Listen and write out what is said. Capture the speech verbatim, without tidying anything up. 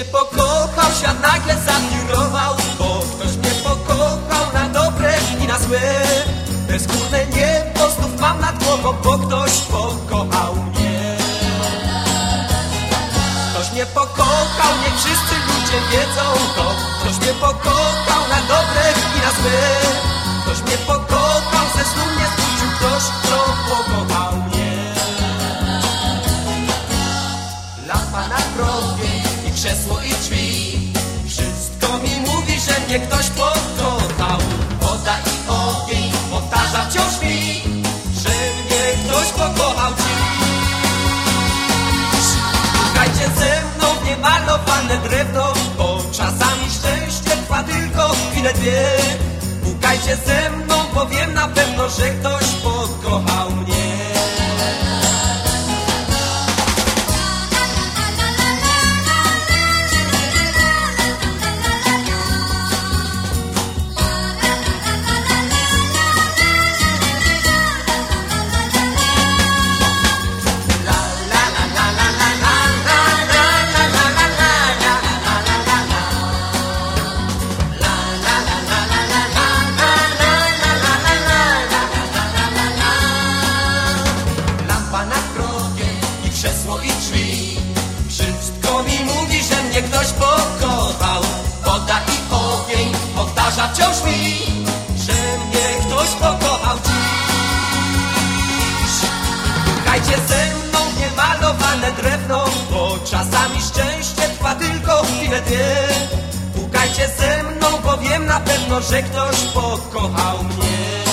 mnie pokochał, świat nagle zawirował, bo ktoś mnie pokochał na dobre i na złe. Bezgórne niebo znów mam nad głową, bo ktoś pokochał mnie. Ktoś mnie pokochał, nie wszyscy ludzie wiedzą to. Ktoś mnie pokochał na dobre i na złe. Ktoś mnie pokochał, ze snu mnie zbudził ktoś, kto pokochał mnie. Lampa na prowie i krzesło i drzwi, wszystko mi mówi, że mnie ktoś pokochał. Woda i ogień powtarza wciąż mi, że mnie ktoś pokochał dziś. Szukajcie ze mną w niemalowane drewno, bo czasami szczęście trwa tylko chwilę dwie. Pukajcie ze mną, bo wiem na pewno, że ktoś pokochał mnie. Krzesło i drzwi, wszystko mi mówi, że mnie ktoś pokochał. Woda i ogień powtarza wciąż mi, że mnie ktoś pokochał dziś. Pukajcie ze mną w niemalowane drewno, bo czasami szczęście trwa tylko chwilę dwie. Pukajcie ze mną, bo wiem na pewno, że ktoś pokochał mnie.